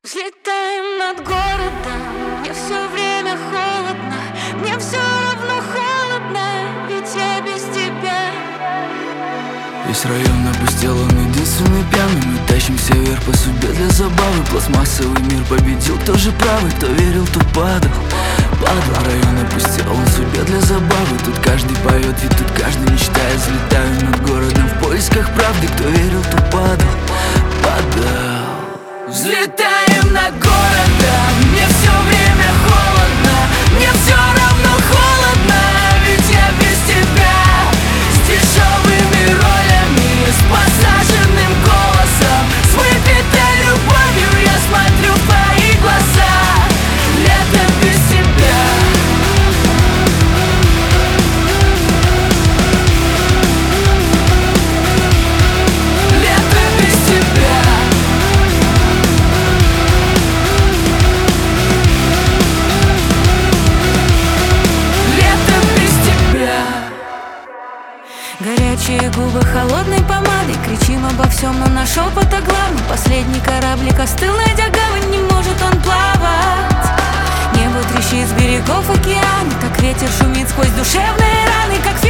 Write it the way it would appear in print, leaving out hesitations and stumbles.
Взлетаем над городом, мне все время холодно, мне все равно холодно, ведь я без тебя. Весь район опустел, он единственный пьяный. Мы тащимся вверх по судьбе для забавы. Пластмассовый мир победил, кто же правый, кто верил, тот падал. Район опустел, он судьбе для забавы. Тут каждый поет, ведь тут каждый мечтает. Взлетаю над городом в поисках правды. Кто верил, тот падал. Взлетаем над городом, мне все время холодно, мне все равно холодно, ведь я без тебя. С дешевыми ролями, с посаженным голосом, с выпитой любовью я смотрю в твои глаза. Лето без тебя. Лето без тебя. Горячие губы холодной помадой, кричим обо всем, но наш шепот о главном. Последний кораблик остыл, найдя гавань, не может он плавать. Небо трещит с берегов океана, как ветер шумит сквозь душевные раны, как